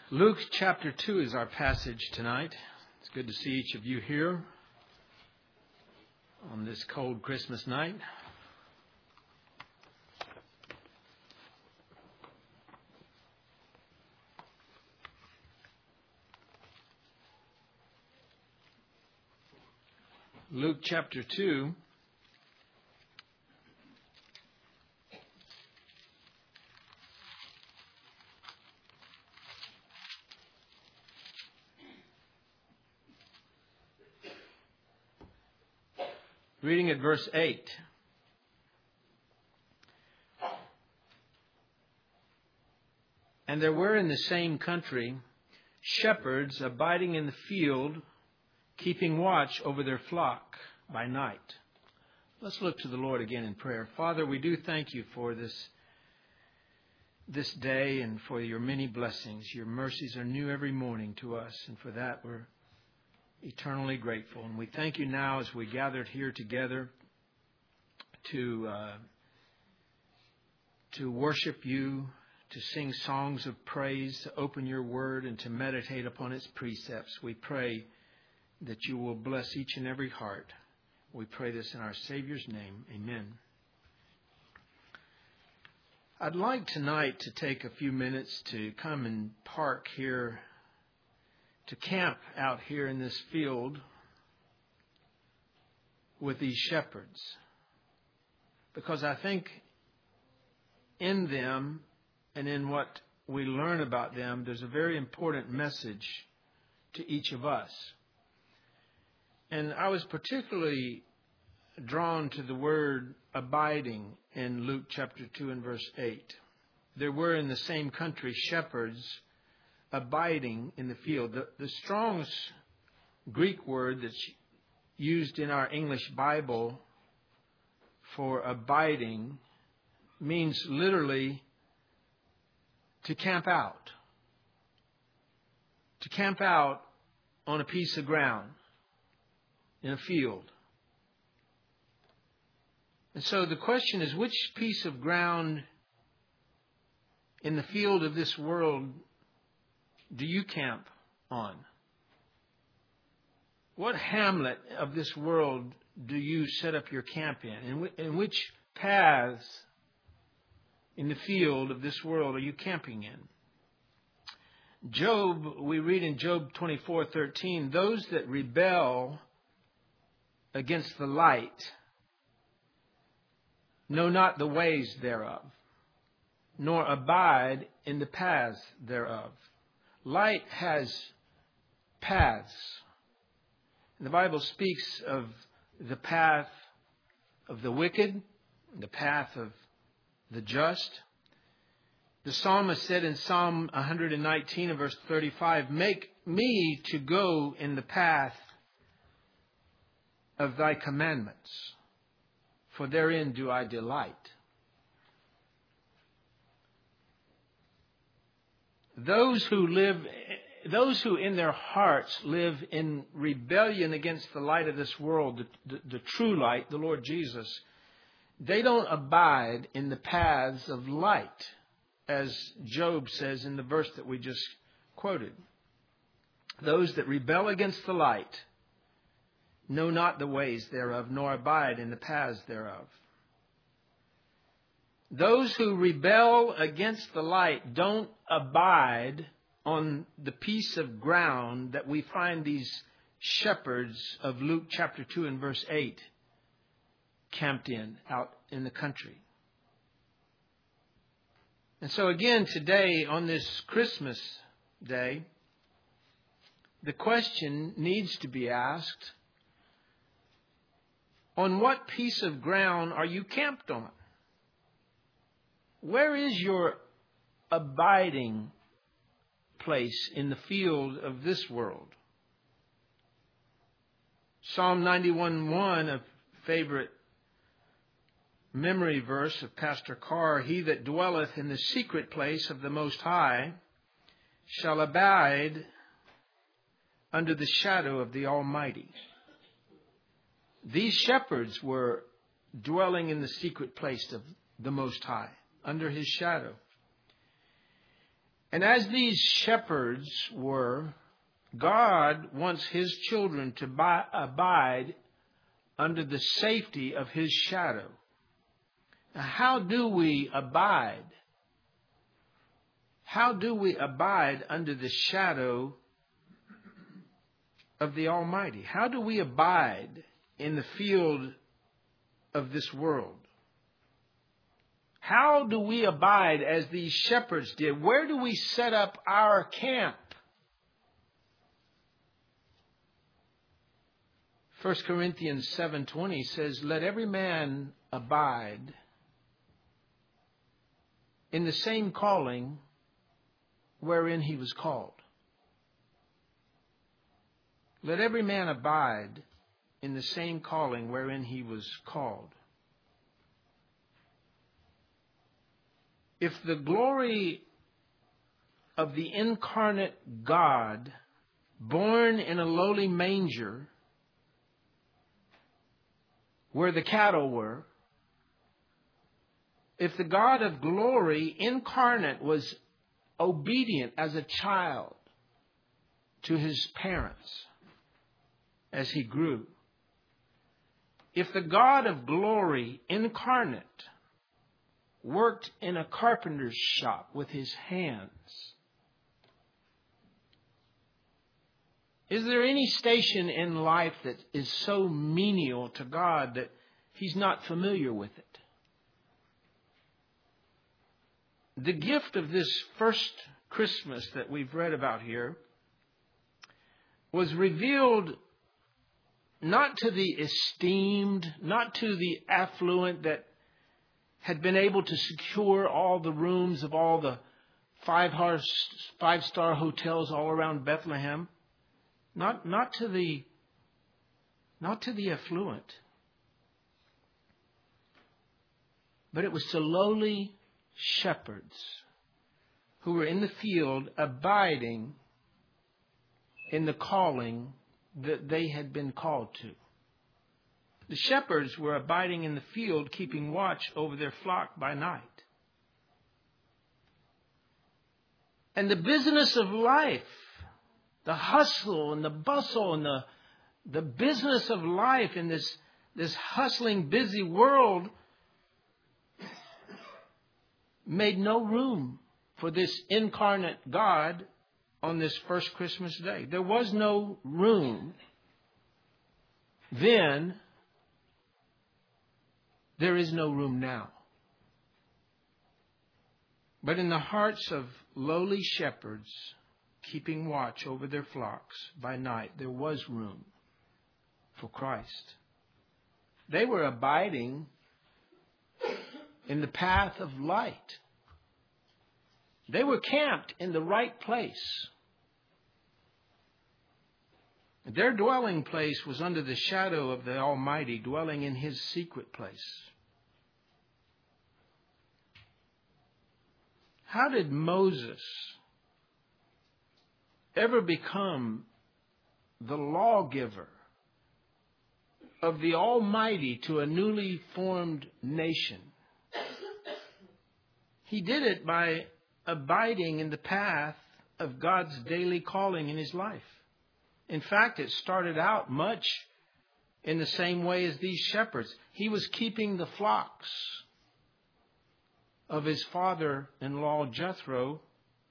Luke chapter 2 is our passage tonight. It's good to see each of you here on this cold Christmas night. Luke chapter 2. Reading at verse 8. And there were in the same country shepherds abiding in the field, keeping watch over their flock by night. Let's look to the Lord again in prayer. Father, we do thank you for this day and for your many blessings. Your mercies are new every morning to us, and for that we're eternally grateful. And we thank you now as we gathered here together to worship you, to sing songs of praise, to open your word and to meditate upon its precepts. We pray that you will bless each and every heart. We pray this in our Savior's name. Amen. I'd like tonight to take a few minutes to come and park here, to camp out here in this field with these shepherds. Because I think in them and in what we learn about them, there's a very important message to each of us. And I was particularly drawn to the word abiding in Luke chapter 2 and verse 8. There were in the same country shepherds abiding in the field. The Strong's Greek word that's used in our English Bible for abiding means literally to camp out. To camp out on a piece of ground in a field. And so the question is, which piece of ground in the field of this world do you camp on? What hamlet of this world do you set up your camp in? In which paths in the field of this world are you camping in? Job, we read in Job 24:13, those that rebel against the light know not the ways thereof, nor abide in the paths thereof. Light has paths. And the Bible speaks of the path of the wicked, the path of the just. The psalmist said in Psalm 119 and verse 35, make me to go in the path of thy commandments, for therein do I delight. Those who in their hearts live in rebellion against the light of this world, the true light, the Lord Jesus, they don't abide in the paths of light, as Job says in the verse that we just quoted. Those that rebel against the light know not the ways thereof, nor abide in the paths thereof. Those who rebel against the light don't abide on the piece of ground that we find these shepherds of Luke chapter 2 and verse 8 camped in, out in the country. And so again today, on this Christmas day, the question needs to be asked, on what piece of ground are you camped on? Where is your abiding place in the field of this world? Psalm 91:1, a favorite memory verse of Pastor Carr, he that dwelleth in the secret place of the Most High shall abide under the shadow of the Almighty. These shepherds were dwelling in the secret place of the Most High, under His shadow. And as these shepherds were, God wants His children to abide under the safety of His shadow. Now, how do we abide? How do we abide under the shadow of the Almighty? How do we abide in the field of this world? How do we abide as these shepherds did? Where do we set up our camp? 1 Corinthians 7:20 says, "Let every man abide in the same calling wherein he was called." Let every man abide in the same calling wherein he was called. If the glory of the incarnate God, born in a lowly manger where the cattle were, if the God of glory incarnate was obedient as a child to his parents as he grew, if the God of glory incarnate worked in a carpenter's shop with his hands, is there any station in life that is so menial to God that He's not familiar with it? The gift of this first Christmas that we've read about here was revealed not to the esteemed, not to the affluent that had been able to secure all the rooms of all the five-star hotels all around Bethlehem. Not to the affluent. But it was to lowly shepherds who were in the field abiding in the calling that they had been called to. The shepherds were abiding in the field, keeping watch over their flock by night. And the business of life, the hustle and the bustle and the business of life in this hustling, busy world made no room for this incarnate God on this first Christmas day. There was no room then. There is no room now. But in the hearts of lowly shepherds keeping watch over their flocks by night, there was room for Christ. They were abiding in the path of light. They were camped in the right place. Their dwelling place was under the shadow of the Almighty, dwelling in His secret place. How did Moses ever become the lawgiver of the Almighty to a newly formed nation? He did it by abiding in the path of God's daily calling in his life. In fact, it started out much in the same way as these shepherds. He was keeping the flocks of his father-in-law Jethro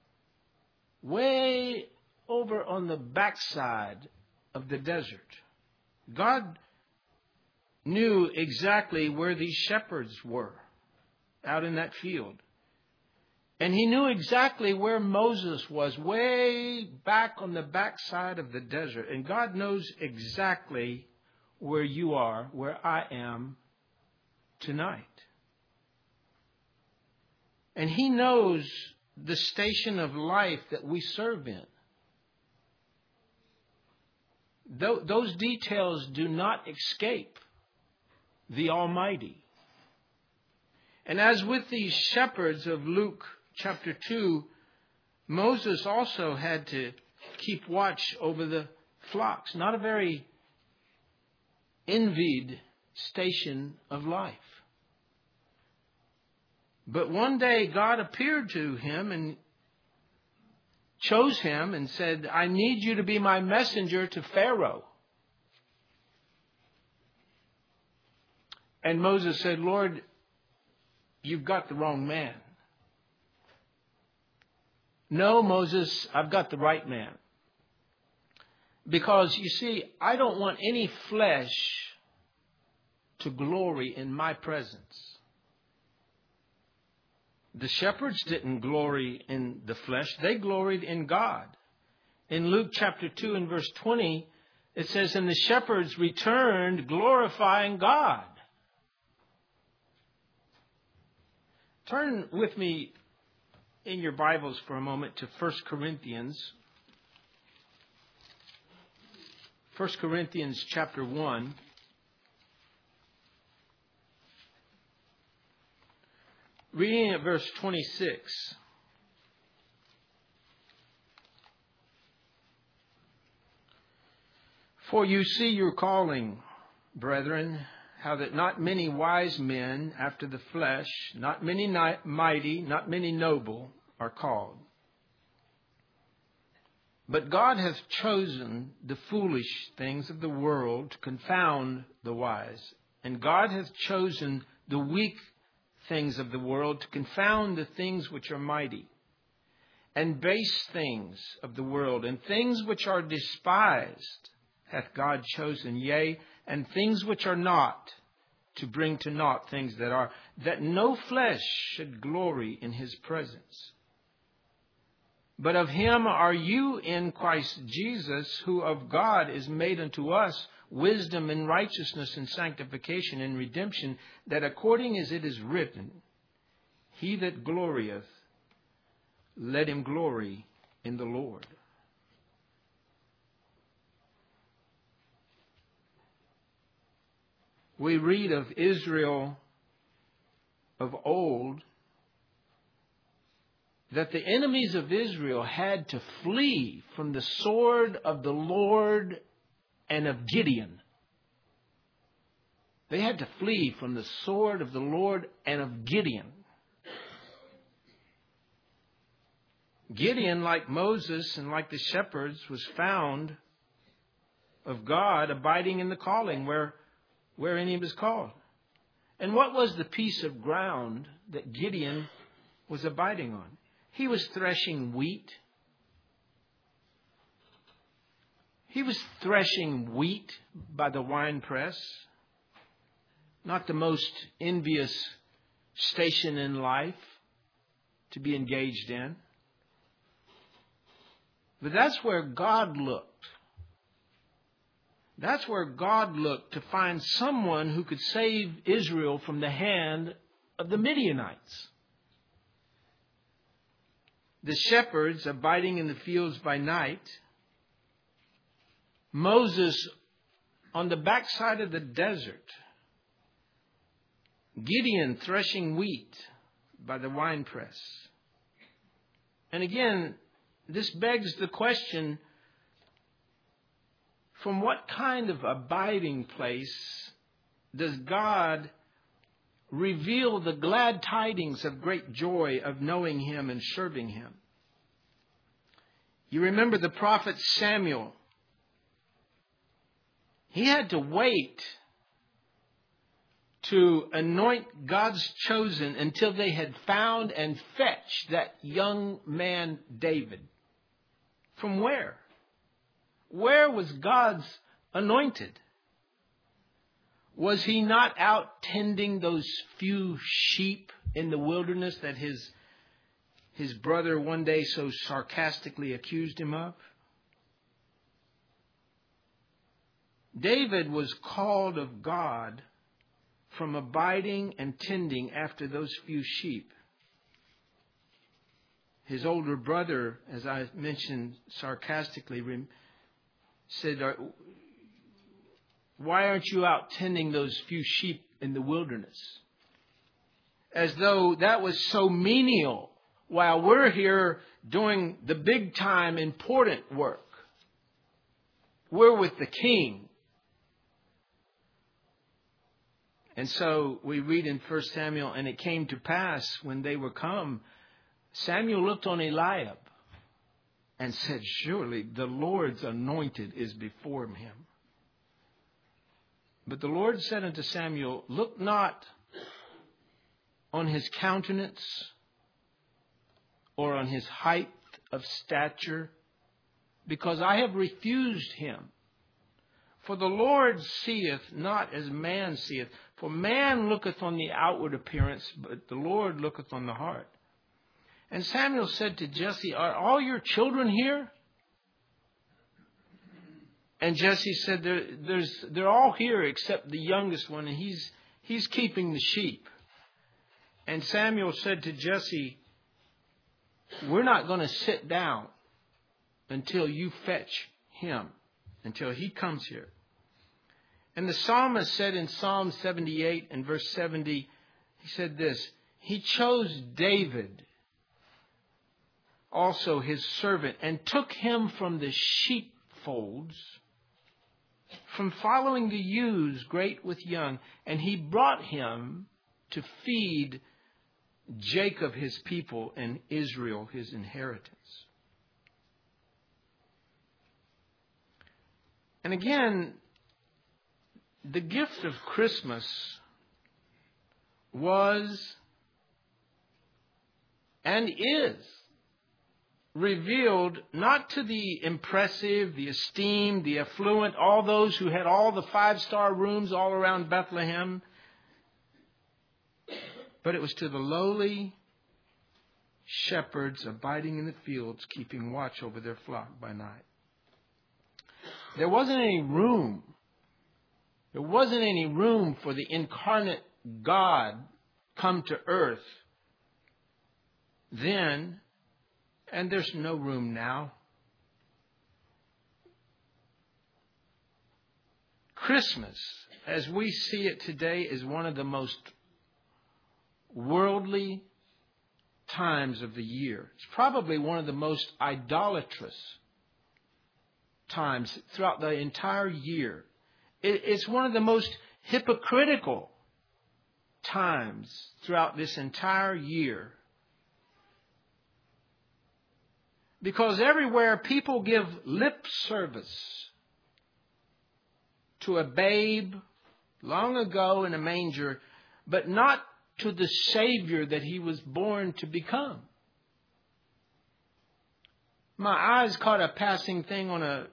way over on the backside of the desert. God knew exactly where these shepherds were out in that field. And He knew exactly where Moses was, way back on the backside of the desert. And God knows exactly where you are, where I am tonight. And He knows the station of life that we serve in. Those details do not escape the Almighty. And as with these shepherds of Luke chapter 2, Moses also had to keep watch over the flocks. Not a very envied station of life. But one day God appeared to him and chose him and said, I need you to be my messenger to Pharaoh. And Moses said, Lord, you've got the wrong man. No, Moses, I've got the right man. Because, you see, I don't want any flesh to glory in my presence. The shepherds didn't glory in the flesh. They gloried in God. In Luke chapter 2 and verse 20, it says, and the shepherds returned glorifying God. Turn with me in your Bibles for a moment to 1 Corinthians. 1 Corinthians chapter 1. Reading at verse 26. For you see your calling, brethren, how that not many wise men after the flesh, not many mighty, not many noble are called. But God hath chosen the foolish things of the world to confound the wise. And God hath chosen the weak things of the world to confound the things which are mighty. And base things of the world, and things which are despised, hath God chosen, yea, and things which are not, to bring to naught things that are, that no flesh should glory in his presence. But of him are you in Christ Jesus, who of God is made unto us wisdom and righteousness and sanctification and redemption, that according as it is written, he that glorieth, let him glory in the Lord. We read of Israel of old that the enemies of Israel had to flee from the sword of the Lord and of Gideon. They had to flee from the sword of the Lord and of Gideon. Gideon, like Moses and like the shepherds, was found of God abiding in the calling wherein he was called. And what was the piece of ground that Gideon was abiding on? He was threshing wheat. He was threshing wheat by the winepress. Not the most envious station in life to be engaged in. But that's where God looked. That's where God looked to find someone who could save Israel from the hand of the Midianites. The shepherds abiding in the fields by night. Moses on the backside of the desert. Gideon threshing wheat by the winepress. And again, this begs the question, from what kind of abiding place does God reveal the glad tidings of great joy of knowing him and serving him? You remember the prophet Samuel. He had to wait to anoint God's chosen until they had found and fetched that young man David. From where? Where was God's anointed? Was he not out tending those few sheep in the wilderness that his brother one day so sarcastically accused him of? David was called of God from abiding and tending after those few sheep. His older brother, as I mentioned sarcastically, said, why aren't you out tending those few sheep in the wilderness? As though that was so menial while we're here doing the big time important work. We're with the king. And so we read in 1 Samuel, and it came to pass when they were come, Samuel looked on Eliab. and said, surely the Lord's anointed is before him. But the Lord said unto Samuel, look not on his countenance or on his height of stature, because I have refused him. For the Lord seeth not as man seeth. For man looketh on the outward appearance, but the Lord looketh on the heart. And Samuel said to Jesse, are all your children here? And Jesse said, they're all here except the youngest one, and he's keeping the sheep. And Samuel said to Jesse, we're not going to sit down until you fetch him, until he comes here. And the psalmist said in Psalm 78 and verse 70, he said this, he chose David, also his servant, and took him from the sheepfolds, from following the ewes great with young, and he brought him to feed Jacob his people and Israel his inheritance. And again, the gift of Christmas was and is revealed not to the impressive, the esteemed, the affluent, all those who had all the 5-star rooms all around Bethlehem, but it was to the lowly shepherds abiding in the fields, keeping watch over their flock by night. There wasn't any room. There wasn't any room for the incarnate God come to earth then, and there's no room now. Christmas, as we see it today, is one of the most worldly times of the year. It's probably one of the most idolatrous times throughout the entire year. It's one of the most hypocritical times throughout this entire year. Because everywhere people give lip service to a babe long ago in a manger, but not to the Savior that he was born to become. My eyes caught a passing thing on a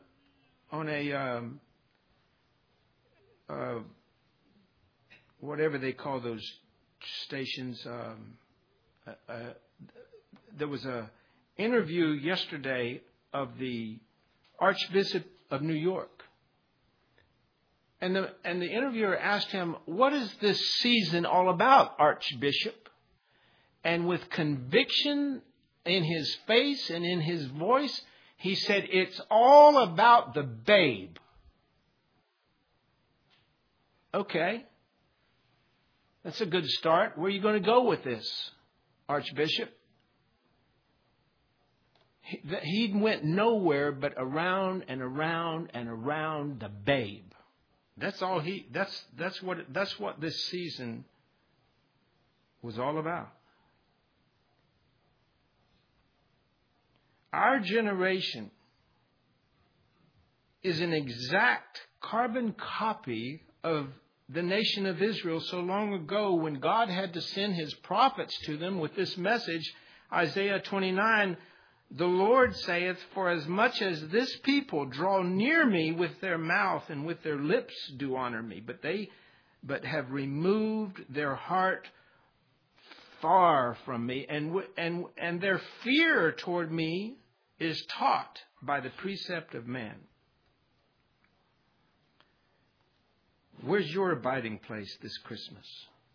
whatever they call those stations. There was a interview yesterday of the Archbishop of New York. And the interviewer asked him, what is this season all about, Archbishop? And with conviction in his face and in his voice, he said, it's all about the babe. Okay. That's a good start. Where are you going to go with this, Archbishop? He went nowhere but around and around and around the babe. That's all that's what this season was all about. Our generation is an exact carbon copy of the nation of Israel so long ago when God had to send his prophets to them with this message. Isaiah 29, the Lord saith, for as much as this people draw near me with their mouth and with their lips do honor me, but have removed their heart far from me, and their fear toward me is taught by the precept of man. Where's your abiding place this Christmas?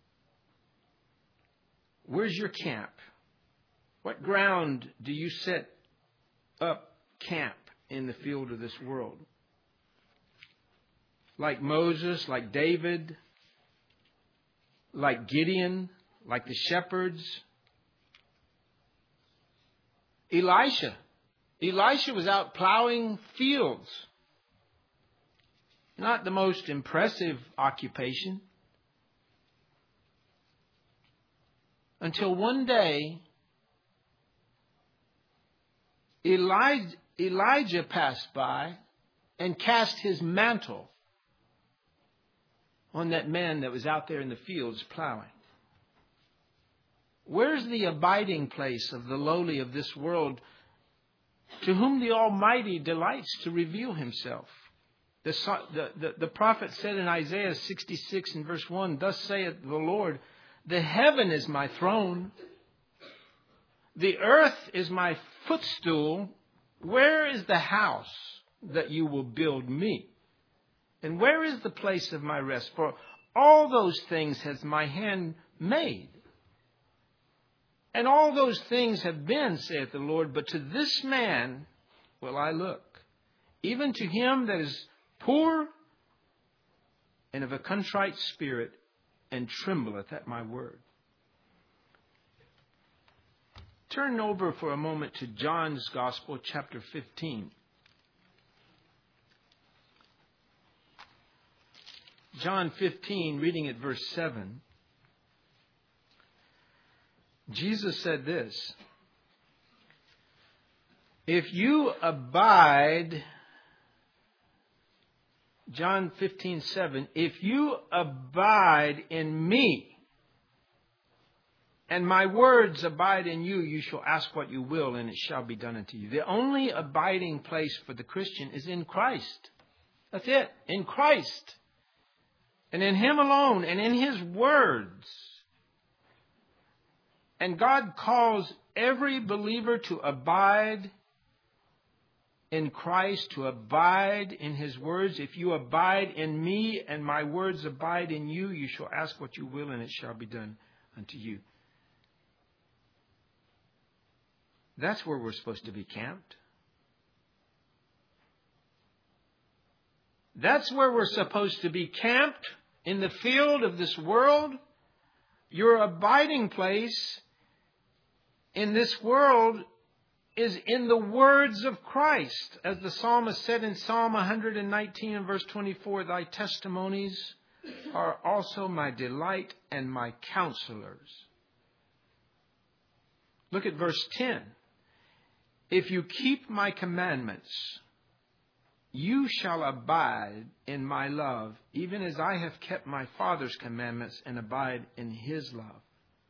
Where's your camp? What ground do you set up camp in the field of this world? Like Moses, like David, like Gideon, like the shepherds. Elisha was out plowing fields. Not the most impressive occupation. Until one day, Elijah passed by and cast his mantle on that man that was out there in the fields plowing. Where's the abiding place of the lowly of this world, to whom the Almighty delights to reveal himself? The prophet said in Isaiah 66 and verse 1, "Thus saith the Lord, the heaven is my throne, the earth is my footstool. Where is the house that you will build me? And where is the place of my rest? For all those things has my hand made. And all those things have been, saith the Lord, but to this man will I look, even to him that is poor and of a contrite spirit, and trembleth at my word." Turn over for a moment to John's Gospel, chapter 15. John 15, reading at verse 7. Jesus said this, "If you abide," John 15:7, "if you abide in me, and my words abide in you, you shall ask what you will, and it shall be done unto you." The only abiding place for the Christian is in Christ. That's it, in Christ. And in Him alone, and in His words. And God calls every believer to abide in Christ, to abide in His words. "If you abide in me and my words abide in you, you shall ask what you will and it shall be done unto you." That's where we're supposed to be camped. That's where we're supposed to be camped, in the field of this world. Your abiding place in this world is in the words of Christ. As the psalmist said in Psalm 119 and verse 24, "Thy testimonies are also my delight and my counselors." Look at verse 10. "If you keep my commandments, you shall abide in my love, even as I have kept my Father's commandments and abide in His love."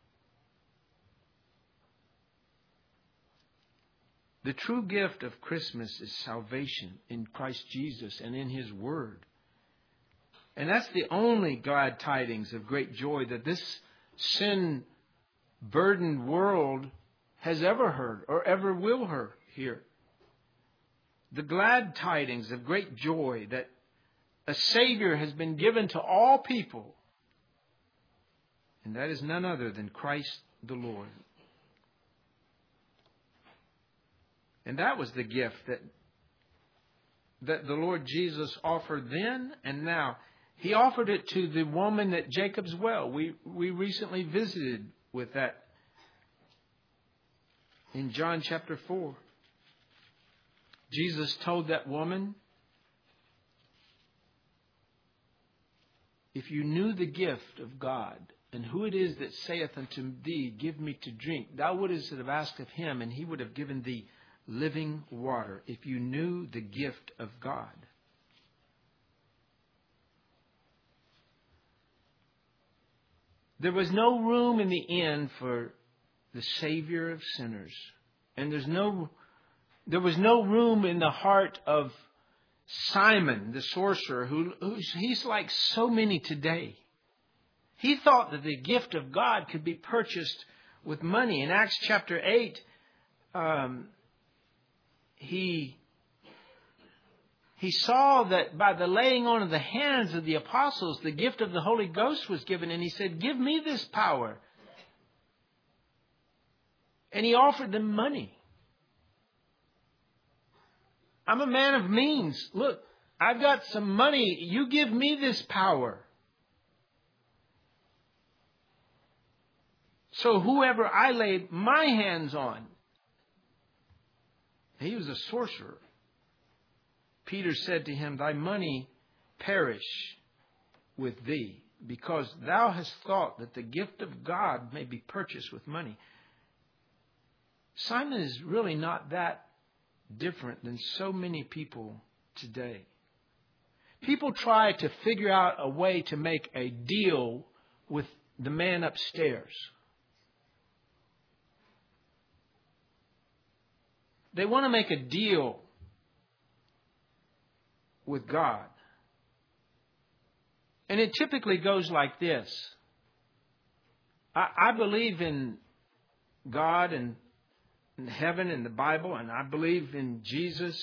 The true gift of Christmas is salvation in Christ Jesus and in His Word. And that's the only glad tidings of great joy that this sin-burdened world has ever heard or ever will hear. The glad tidings of great joy that a Savior has been given to all people. And that is none other than Christ the Lord. And that was the gift that the Lord Jesus offered then and now. He offered it to the woman at Jacob's well. We recently visited with that in John chapter 4. Jesus told that woman, "If you knew the gift of God, and who it is that saith unto thee, give me to drink, thou wouldst have asked of Him, and He would have given thee living water." If you knew the gift of God. There was no room in the inn for the Savior of sinners. And there was no room in the heart of Simon, the sorcerer, he's like so many today. He thought that the gift of God could be purchased with money. In Acts chapter 8, he saw that by the laying on of the hands of the apostles, the gift of the Holy Ghost was given. And he said, "Give me this power." And he offered them money. "I'm a man of means. Look, I've got some money. You give me this power. So whoever I lay my hands on." He was a sorcerer. Peter said to him, "Thy money perish with thee, because thou hast thought that the gift of God may be purchased with money." Simon is really not that different than so many people today. People try to figure out a way to make a deal with the man upstairs. They want to make a deal with God. And it typically goes like this. I believe in God and in heaven and the Bible, and I believe in Jesus.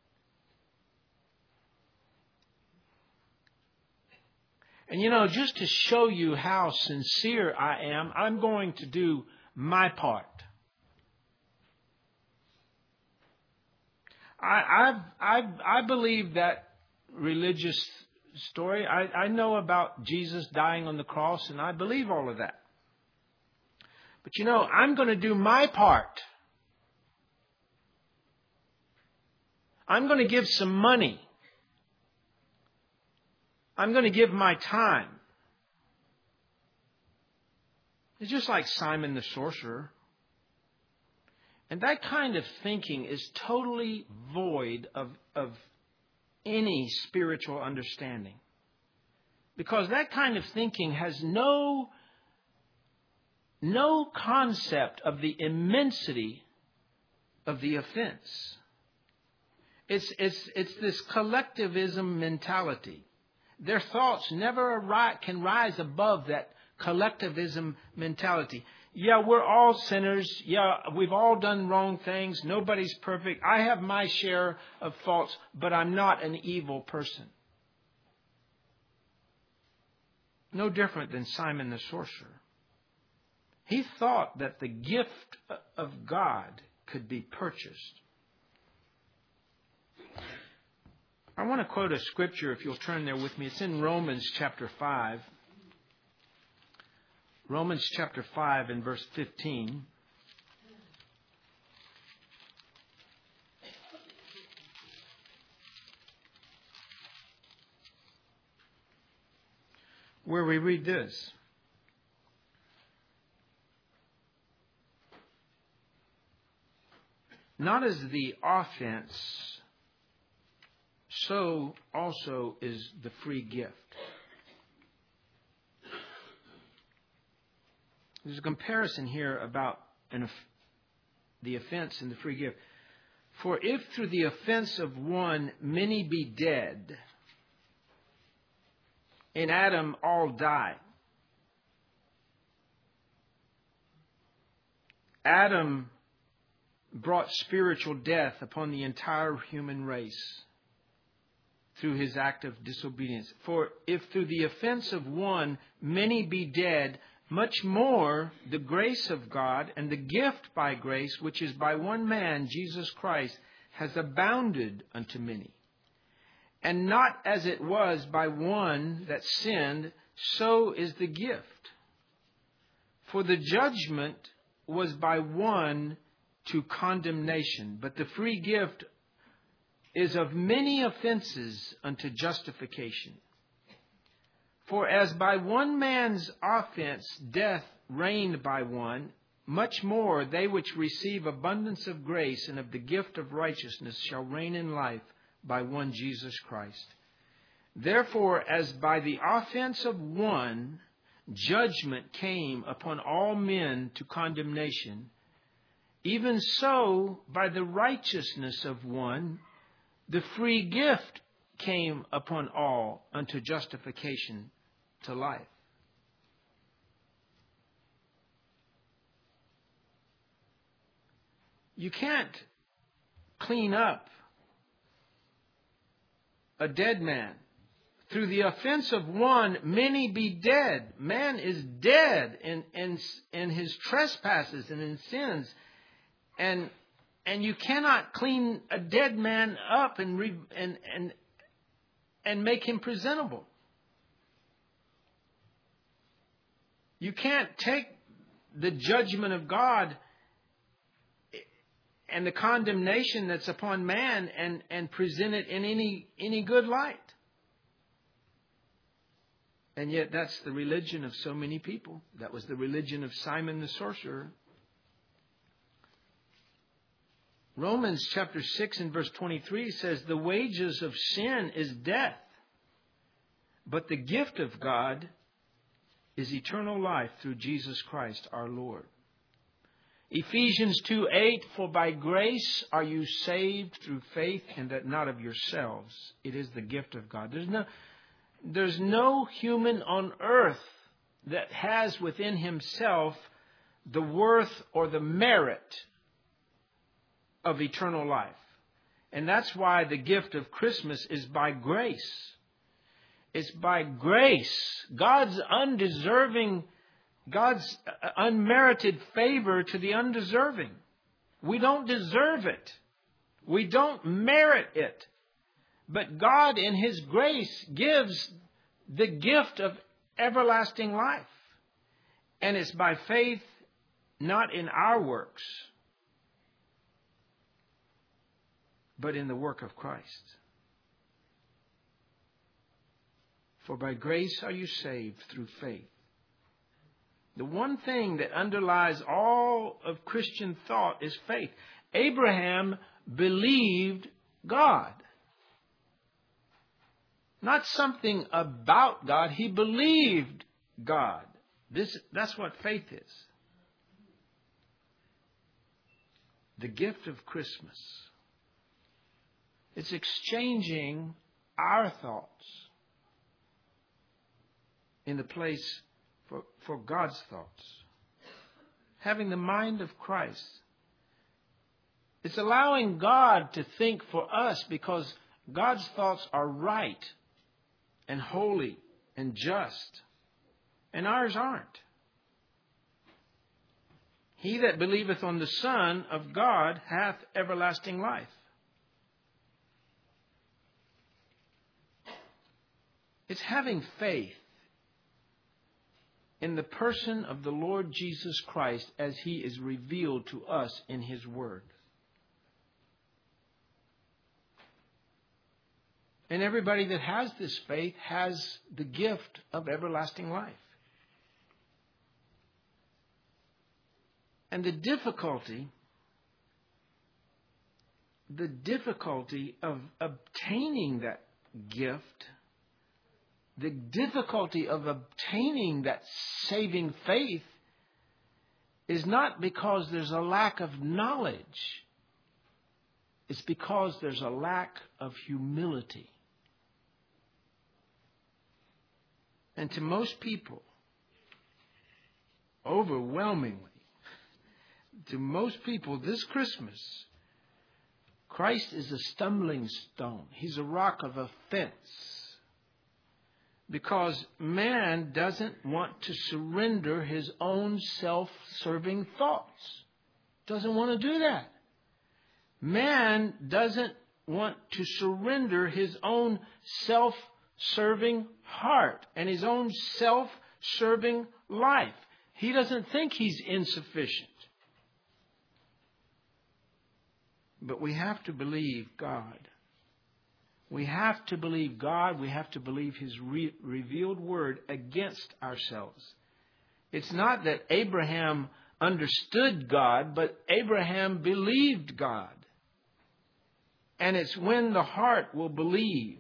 And you know, just to show you how sincere I am, I'm going to do my part. I believe that religious story. I know about Jesus dying on the cross, and I believe all of that. But you know, I'm going to do my part. I'm going to give some money. I'm going to give my time. It's just like Simon the sorcerer. And that kind of thinking is totally void of any spiritual understanding. Because that kind of thinking has no concept of the immensity of the offense. It's this collectivism mentality. Their thoughts never can rise above that collectivism mentality. Yeah, we're all sinners. Yeah, we've all done wrong things. Nobody's perfect. I have my share of faults, but I'm not an evil person. No different than Simon the sorcerer. He thought that the gift of God could be purchased. I want to quote a scripture, if you'll turn there with me. It's in Romans chapter 5. Romans chapter 5 and verse 15. Where we read this. Not as the offense, so also is the free gift. There's a comparison here about the offense and the free gift. For if through the offense of one many be dead, in Adam all die. Adam brought spiritual death upon the entire human race through his act of disobedience. For if through the offense of one many be dead, much more the grace of God and the gift by grace, which is by one man, Jesus Christ, has abounded unto many. And not as it was by one that sinned, so is the gift. For the judgment was by one to condemnation, but the free gift is of many offenses unto justification. For as by one man's offense death reigned by one, much more they which receive abundance of grace and of the gift of righteousness shall reign in life by one Jesus Christ. Therefore, as by the offense of one judgment came upon all men to condemnation, even so by the righteousness of one the free gift came upon all unto justification to life. You can't clean up a dead man. Through the offense of one, many be dead. Man is dead in his trespasses and in sins. And you cannot clean a dead man up and make him presentable. You can't take the judgment of God and the condemnation that's upon man and present it in any good light. And yet that's the religion of so many people. That was the religion of Simon the sorcerer. Romans chapter 6 and verse 23 says, the wages of sin is death, but the gift of God is eternal life through Jesus Christ our Lord. Ephesians 2:8, for by grace are you saved through faith, and that not of yourselves. It is the gift of God. There's no human on earth that has within himself the worth or the merit of eternal life. And that's why the gift of Christmas is by grace. It's by grace. God's unmerited favor to the undeserving. We don't deserve it. We don't merit it. But God in His grace gives the gift of everlasting life. And it's by faith, not in our works, but in the work of Christ. For by grace are you saved through faith. The one thing that underlies all of Christian thought is faith. Abraham believed God. Not something about God. He believed God. That's what faith is. The gift of Christmas. It's exchanging our thoughts in the place for God's thoughts. Having the mind of Christ. It's allowing God to think for us because God's thoughts are right and holy and just. And ours aren't. He that believeth on the Son of God hath everlasting life. It's having faith in the person of the Lord Jesus Christ as He is revealed to us in His Word. And everybody that has this faith has the gift of everlasting life. And the difficulty of obtaining that gift, the difficulty of obtaining that saving faith is not because there's a lack of knowledge. It's because there's a lack of humility. And to most people, overwhelmingly, to most people this Christmas, Christ is a stumbling stone. He's a rock of offense. Because man doesn't want to surrender his own self-serving thoughts. Doesn't want to do that. Man doesn't want to surrender his own self-serving heart and his own self-serving life. He doesn't think he's insufficient. But we have to believe God. We have to believe God. We have to believe His revealed Word against ourselves. It's not that Abraham understood God, but Abraham believed God. And it's when the heart will believe,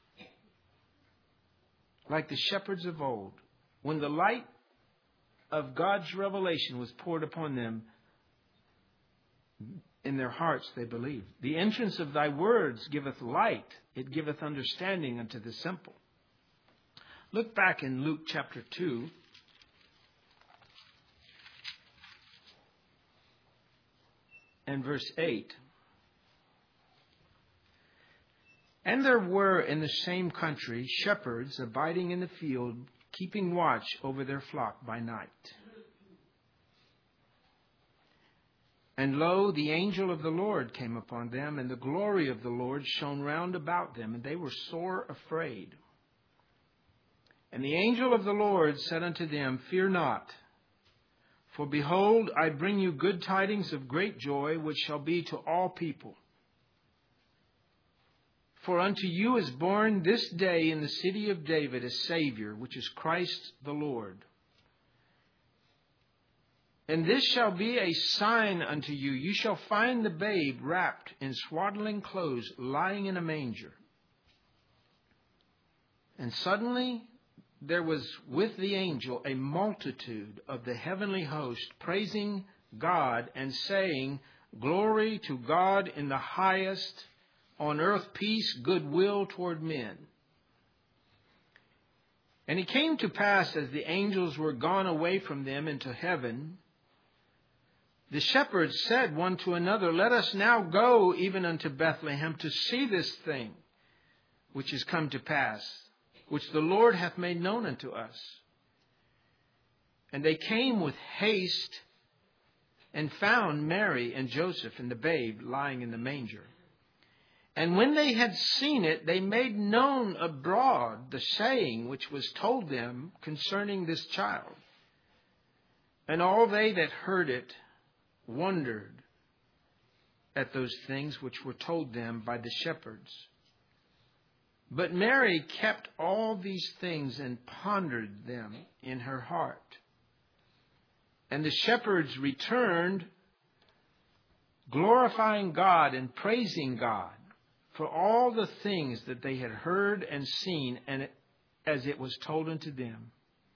like the shepherds of old, when the light of God's revelation was poured upon them, in their hearts they believe. The entrance of thy words giveth light. It giveth understanding unto the simple. Look back in Luke chapter 2. And verse 8. And there were in the same country shepherds abiding in the field, keeping watch over their flock by night. And lo, the angel of the Lord came upon them, and the glory of the Lord shone round about them, and they were sore afraid. And the angel of the Lord said unto them, Fear not, for behold, I bring you good tidings of great joy, which shall be to all people. For unto you is born this day in the city of David a Savior, which is Christ the Lord. And this shall be a sign unto you. You shall find the babe wrapped in swaddling clothes, lying in a manger. And suddenly there was with the angel a multitude of the heavenly host, praising God and saying, Glory to God in the highest, on earth peace, goodwill toward men. And it came to pass, as the angels were gone away from them into heaven, the shepherds said one to another, Let us now go even unto Bethlehem to see this thing which is come to pass, which the Lord hath made known unto us. And they came with haste and found Mary and Joseph and the babe lying in the manger. And when they had seen it, they made known abroad the saying which was told them concerning this child. And all they that heard it wondered at those things which were told them by the shepherds. But Mary kept all these things and pondered them in her heart. And the shepherds returned, glorifying God and praising God for all the things that they had heard and seen, and as it was told unto them.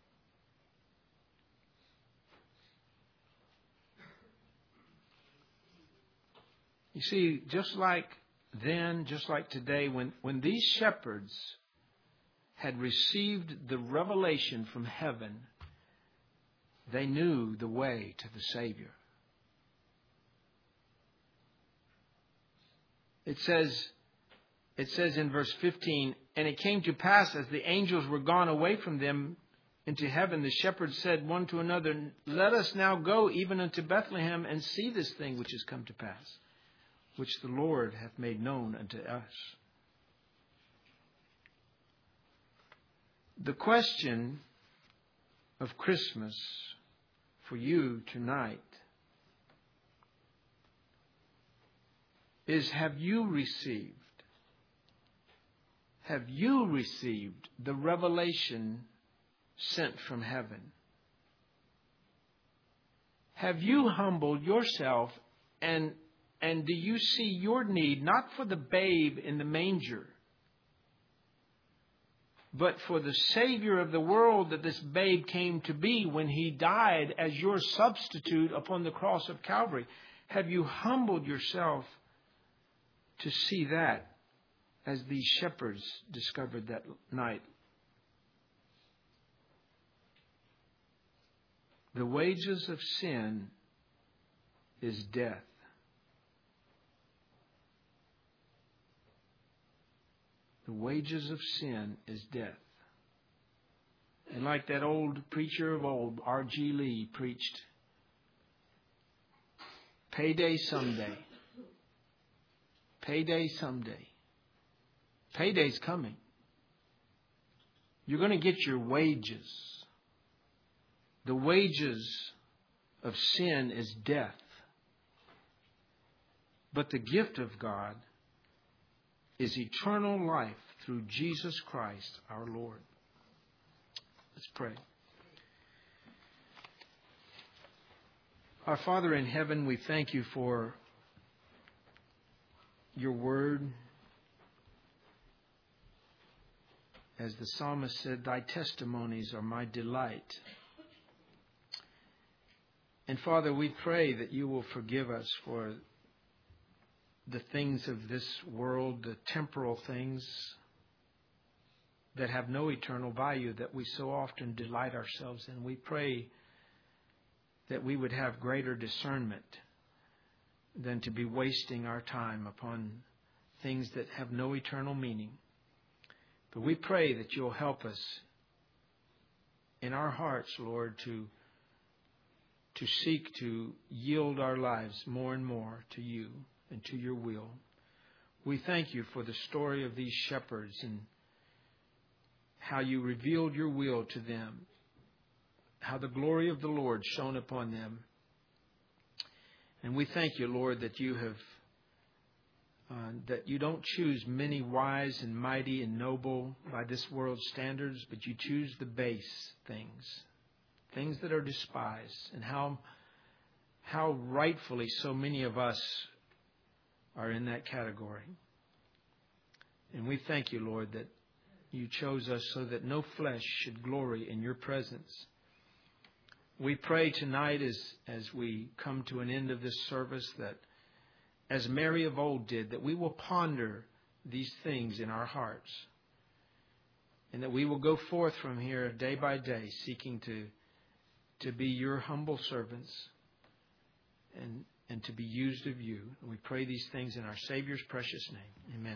You see, just like then, just like today, when these shepherds had received the revelation from heaven, they knew the way to the Savior. It says in verse 15, And it came to pass, as the angels were gone away from them into heaven, the shepherds said one to another, Let us now go even unto Bethlehem and see this thing which is come to pass, which the Lord hath made known unto us. The question of Christmas for you tonight is, have you received the revelation sent from heaven? Have you humbled yourself and do you see your need, not for the babe in the manger, but for the Savior of the world that this babe came to be when He died as your substitute upon the cross of Calvary? Have you humbled yourself to see that, as these shepherds discovered that night? The wages of sin is death. The wages of sin is death. And like that old preacher of old, R.G. Lee, preached, payday someday. Payday someday. Payday's coming. You're going to get your wages. The wages of sin is death. But the gift of God is eternal life through Jesus Christ our Lord. Let's pray. Our Father in heaven, we thank you for your word. As the psalmist said, thy testimonies are my delight. And Father, we pray that you will forgive us for the things of this world, the temporal things that have no eternal value that we so often delight ourselves in. We pray that we would have greater discernment than to be wasting our time upon things that have no eternal meaning. But we pray that you'll help us in our hearts, Lord, to seek to yield our lives more and more to you and to your will. We thank you for the story of these shepherds and how you revealed your will to them, how the glory of the Lord shone upon them. And we thank you, Lord, that you have that you don't choose many wise and mighty and noble by this world's standards, but you choose the base things that are despised. And how how rightfully so many of us are in that category. And we thank you, Lord, that you chose us so that no flesh should glory in your presence. We pray tonight as we come to an end of this service that, as Mary of old did, that we will ponder these things in our hearts. And that we will go forth from here day by day seeking to be your humble servants and to be used of you. And we pray these things in our Savior's precious name. Amen.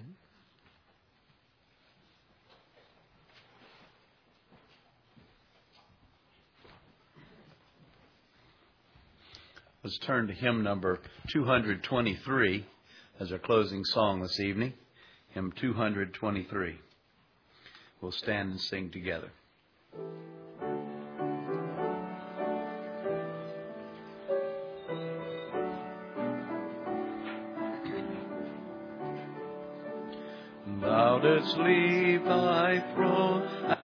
Let's turn to hymn number 223 as our closing song this evening. Hymn 223. We'll stand and sing together. Thou didst leave thy throne